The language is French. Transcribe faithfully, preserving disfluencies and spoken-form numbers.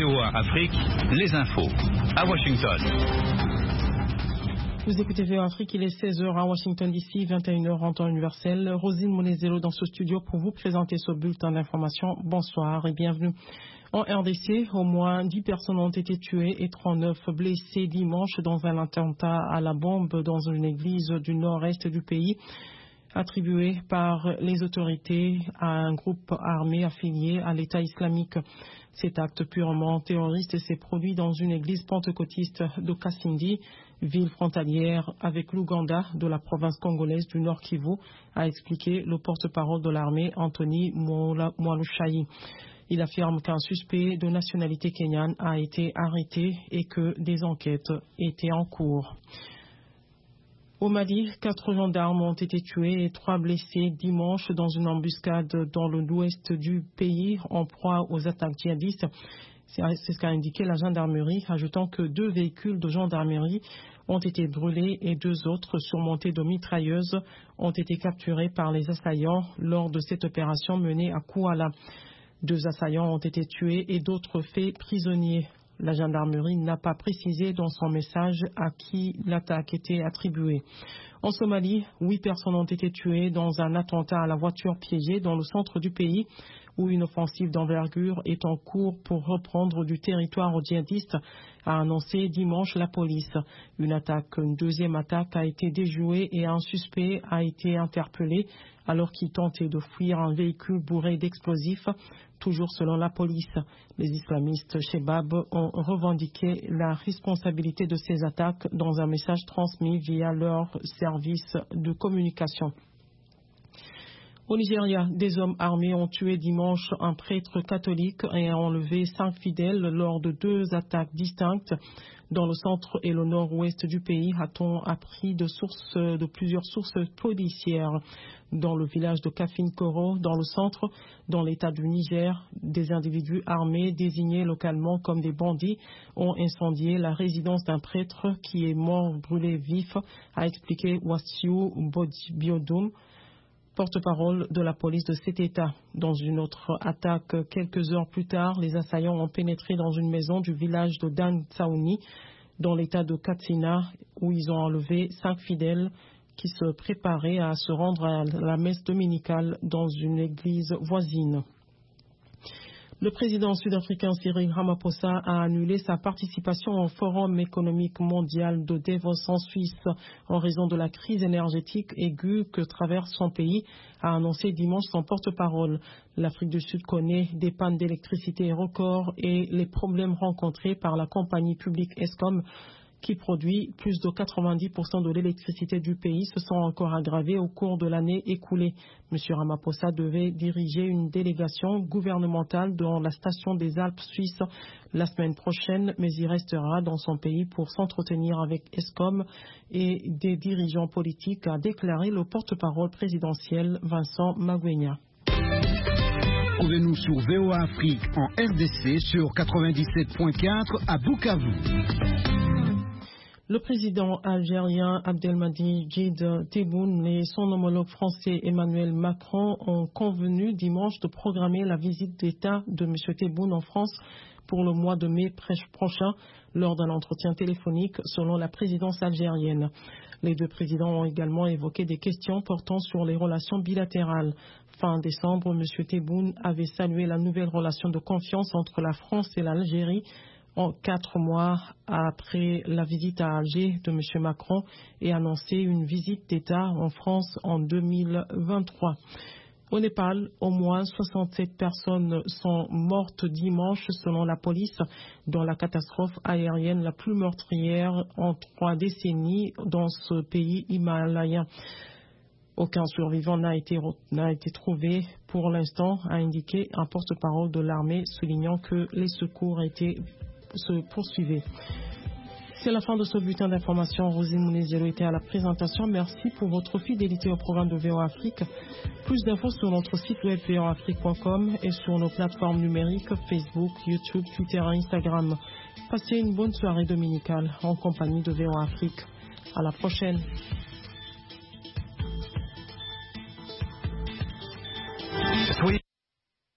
O A Afrique, les infos à Washington. Vous écoutez V O A Afrique, il est seize heures à Washington D C, vingt et une heures en temps universel. Rosine Monezelo dans ce studio pour vous présenter ce bulletin d'information. Bonsoir et bienvenue. En R D C, au moins dix personnes ont été tuées et trente-neuf blessées dimanche dans un attentat à la bombe dans une église du nord-est du pays, attribué par les autorités à un groupe armé affilié à l'État islamique. Cet acte purement terroriste s'est produit dans une église pentecôtiste de Kasindi, ville frontalière avec l'Ouganda de la province congolaise du Nord Kivu, a expliqué le porte-parole de l'armée Anthony Mwalushayi. Il affirme qu'un suspect de nationalité kenyane a été arrêté et que des enquêtes étaient en cours. Au Mali, quatre gendarmes ont été tués et trois blessés dimanche dans une embuscade dans l'ouest du pays en proie aux attaques djihadistes. C'est ce qu'a indiqué la gendarmerie, ajoutant que deux véhicules de gendarmerie ont été brûlés et deux autres, surmontés de mitrailleuses, ont été capturés par les assaillants lors de cette opération menée à Kouala. Deux assaillants ont été tués et d'autres faits prisonniers. La gendarmerie n'a pas précisé dans son message à qui l'attaque était attribuée. En Somalie, huit personnes ont été tuées dans un attentat à la voiture piégée dans le centre du pays, où une offensive d'envergure est en cours pour reprendre du territoire aux djihadistes, a annoncé dimanche la police. Une attaque, une deuxième attaque a été déjouée et un suspect a été interpellé alors qu'il tentait de fuir un véhicule bourré d'explosifs. Toujours selon la police, les islamistes Shebab ont revendiqué la responsabilité de ces attaques dans un message transmis via leur service de communication. Au Nigeria, des hommes armés ont tué dimanche un prêtre catholique et enlevé cinq fidèles lors de deux attaques distinctes dans le centre et le nord-ouest du pays, a-t-on appris de, sources, de plusieurs sources policières. Dans le village de Kafin-Koro, dans le centre, dans l'état du Niger, des individus armés désignés localement comme des bandits ont incendié la résidence d'un prêtre qui est mort brûlé vif, a expliqué Wassiu Biodum, porte-parole de la police de cet État. Dans une autre attaque, quelques heures plus tard, les assaillants ont pénétré dans une maison du village de Dan Tsaouni, dans l'état de Katsina, où ils ont enlevé cinq fidèles qui se préparaient à se rendre à la messe dominicale dans une église voisine. Le président sud-africain Cyril Ramaphosa a annulé sa participation au Forum économique mondial de Davos en Suisse en raison de la crise énergétique aiguë que traverse son pays, a annoncé dimanche son porte-parole. L'Afrique du Sud connaît des pannes d'électricité records et les problèmes rencontrés par la compagnie publique Eskom, qui produit plus de quatre-vingt-dix pour cent de l'électricité du pays, se sont encore aggravés au cours de l'année écoulée. M. Ramaphosa devait diriger une délégation gouvernementale dans la station des Alpes suisses la semaine prochaine, mais il restera dans son pays pour s'entretenir avec Eskom et des dirigeants politiques, a déclaré le porte-parole présidentiel Vincent Magwenya. Trouvez-nous sur V O A Afrique en R D C sur quatre-vingt-dix-sept point quatre à Bukavu. Le président algérien Abdelmadjid Tebboune et son homologue français Emmanuel Macron ont convenu dimanche de programmer la visite d'État de M. Tebboune en France pour le mois de mai prochain lors d'un entretien téléphonique selon la présidence algérienne. Les deux présidents ont également évoqué des questions portant sur les relations bilatérales. Fin décembre, M. Tebboune avait salué la nouvelle relation de confiance entre la France et l'Algérie en quatre mois après la visite à Alger de M. Macron et annoncé une visite d'État en France en deux mille vingt-trois. Au Népal, au moins soixante-sept personnes sont mortes dimanche selon la police dans la catastrophe aérienne la plus meurtrière en trois décennies dans ce pays himalayen. Aucun survivant n'a été, n'a été trouvé pour l'instant, a indiqué un porte-parole de l'armée, soulignant que les secours étaient se poursuivaient. C'est la fin de ce bulletin d'information. Rosine Monezelo était à la présentation. Merci pour votre fidélité au programme de V O A Afrique. Plus d'infos sur notre site web v o a afrique point com et sur nos plateformes numériques Facebook, YouTube, Twitter et Instagram. Passez une bonne soirée dominicale en compagnie de V O A Afrique. À la prochaine.